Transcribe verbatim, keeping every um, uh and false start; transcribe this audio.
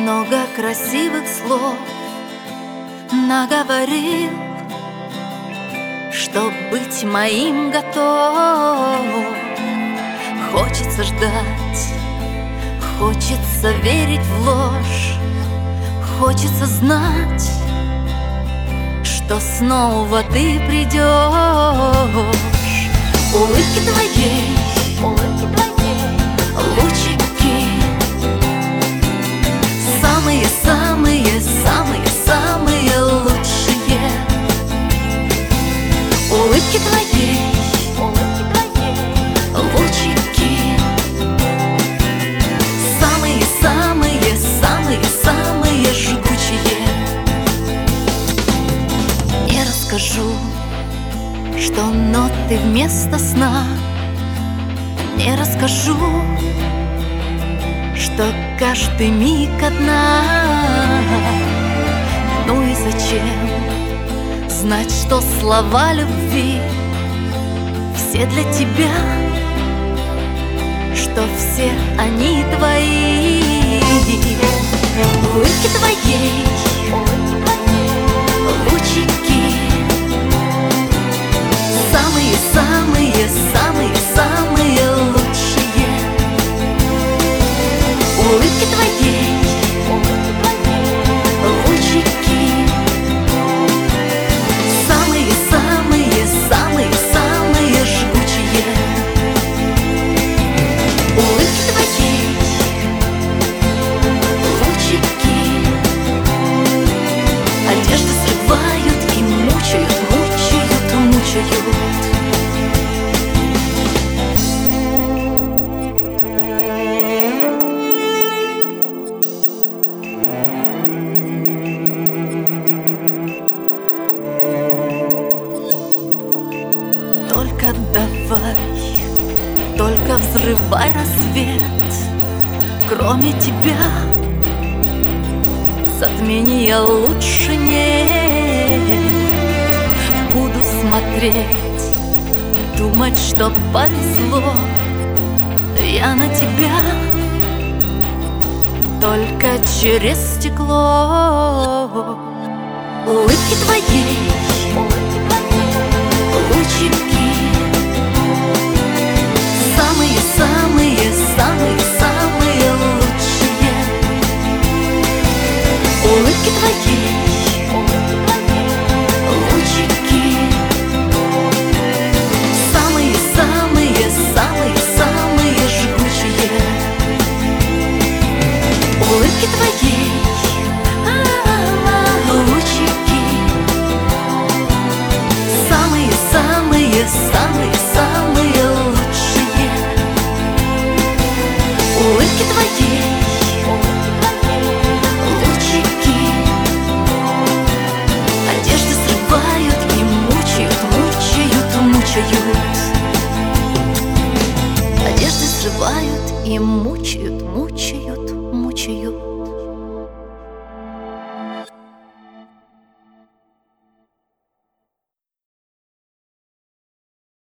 много красивых слов наговорил, чтоб быть моим готов. Хочется ждать, хочется верить в ложь, хочется знать, что снова ты придешь. Улыбки твоей, улыбки твоей, лучики, самые-самые-самые-самые лучшие. Улыбки твоей, улыбки твоей, лучики, самые-самые-самые-самые жгучие. Не расскажу, что ноты вместо сна, не расскажу, что каждый миг одна. Ну и зачем знать, что слова любви все для тебя, что все они твои. Улыбки твоей, лучики, самые-самые-самые-самые лучшие. Улыбки твоей, лучики, самые-самые-самые-самые жгучие. Улыбки твоей, лучики, одежды срывают и мучают, мучают, мучают. Только давай, только взрывай рассвет. Кроме тебя затмения лучше нет. Буду смотреть, думать, что повезло. Я на тебя только через стекло. Улыбки твоей, лучики, самые-самые-самые-самые лучшие. Улыбки твоей, лучики, самые-самые-самые-самые жгучие. Улыбки твоей, лучики, самые-самые-самые лучшие. Улыбки твоей, лучики, одежды срывают и мучают, мучают, мучают. Одежды срывают и мучают, мучают.